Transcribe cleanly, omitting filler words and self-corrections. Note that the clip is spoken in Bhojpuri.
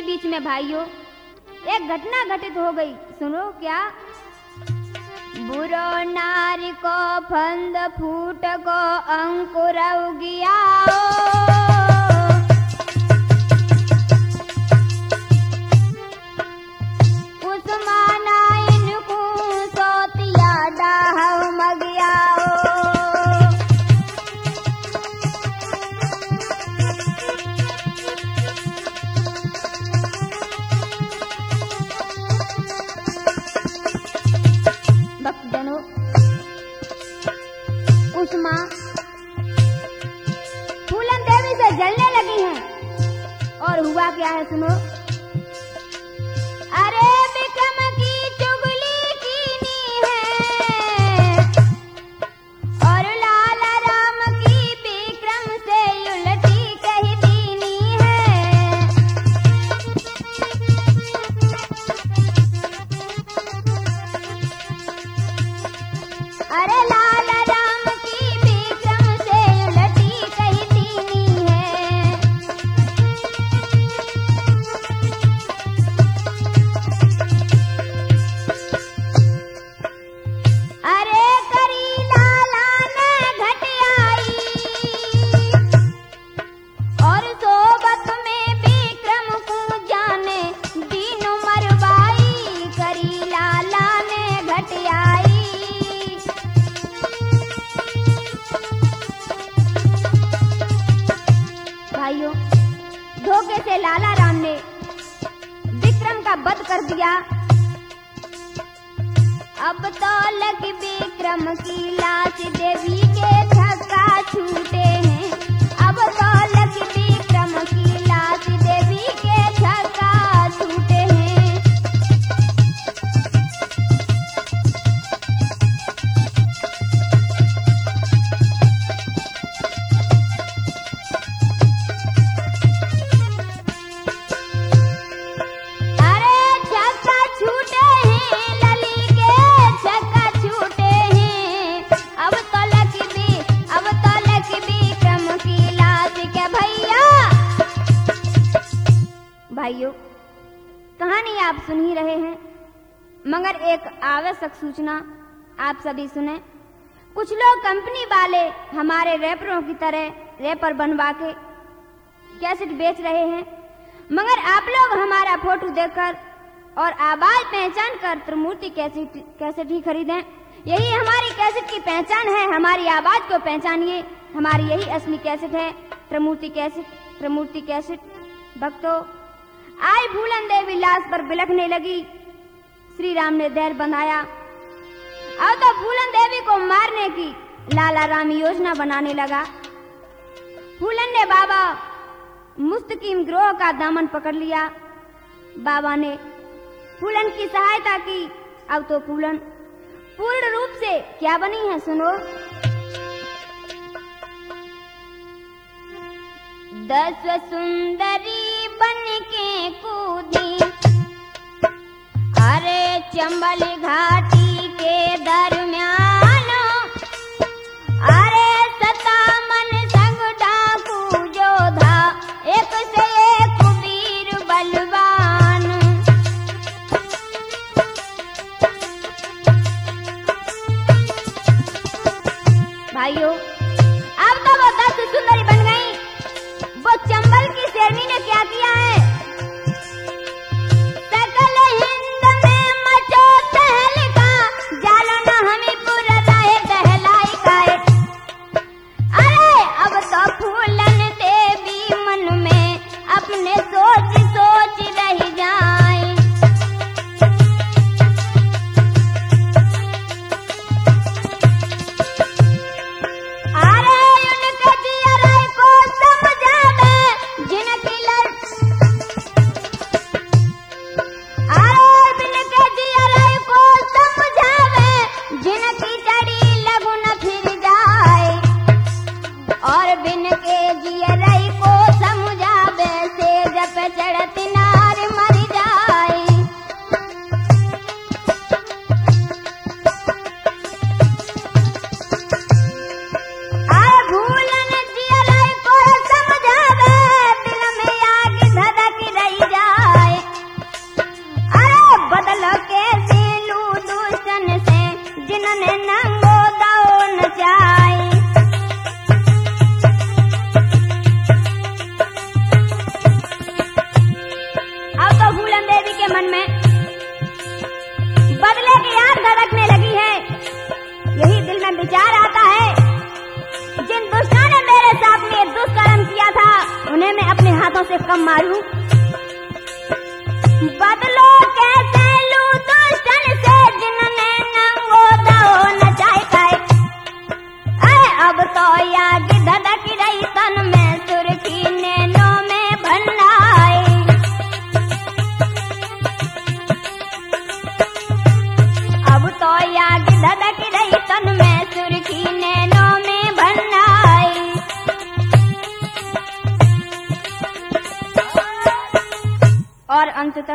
बीच में भाइयों एक घटना घटित हो गई। सुनो क्या। बुरो नारी को फंद फूट को अंकुर उगिया, उस्माना इनको सोतिया डाह मगिया। भक्तजनों, उस्मा फूलन देवी से जलने लगी हैं। और हुआ क्या है सुनो। अरे विक्रम की चुगली कीनी है और लाला राम की विक्रम से उल्टी कही दीनी है। अरे लाला राम की विक्रम से उल्टी कही दीनी है। अरे करी लाला ने घटियाई और सोबत में विक्रम को जाने दीन मरवाई। करी लाला ने घटियाई। भाइयों, धोखे से लाला राम ने विक्रम का वध कर दिया। अब तो लगी विक्रम की लाश देवी के धक्का छूटे हैं। अब तो लगी विक्रम की लाश देवी के धक्का छूटे हैं। अरे झक्का छूटे हैं लली के झक्का छूटे हैं। अब तो लकी विक्रम की लाश के भैया। भाइयों, कहानी आप सुन ही रहे हैं, मगर एक आवश्यक सूचना आप सभी सुने। कुछ लोग कंपनी वाले हमारे रैपरों की तरह रैपर बनवा के कैसेट बेच रहे हैं, मगर आप लोग हमारा फोटो देखकर और आवाज पहचान कर त्रिमूर्ति कैसेट ही खरीदें। यही हमारी कैसेट की पहचान है। हमारी आवाज को पहचानिए। हमारी यही असली कैसेट है, त्रिमूर्ति कैसेट। त्रिमूर्ति कैसेट। भक्तों, आज फूलन देवी लाश पर बिलखने लगी। श्री राम ने धैर्य बंधाया। अब तो फूलन देवी को मारने की लाला राम योजना बनाने लगा। फूलन ने बाबा मुस्तकीम ग्रोह का दामन पकड़ लिया। बाबा ने फूलन की सहायता की। अब तो फूलन पूर्ण रूप से क्या बनी है सुनो। 10 सुंदरी बन के कूदी, अरे चंबल घाटी के दरमियान, अरे 57 संग डाकू योद्धा, एक से एक वीर बलवान। भाइयों, अब तो वो 10 सुंदरी बन गई। वो चंबल की शेरनी ने क्या किया है। सकल हिंद में मचो तहलका, मन में बदले की आग धड़कने लगी है। यही दिल में विचार आता है, जिन दुष्टों ने मेरे साथ में दुष्कर्म किया था उन्हें मैं अपने हाथों से कम मारूं। बदलो कैसे लूं दुष्टन से जिनने नंगो दाओ नचाए खाए। अब तो याद धड़क रही तन में सुर्खी नैनों में भन्नाए। अब तो याद धड़क रही तन में सुर्खी नैनों में भन्नाए। और अंततः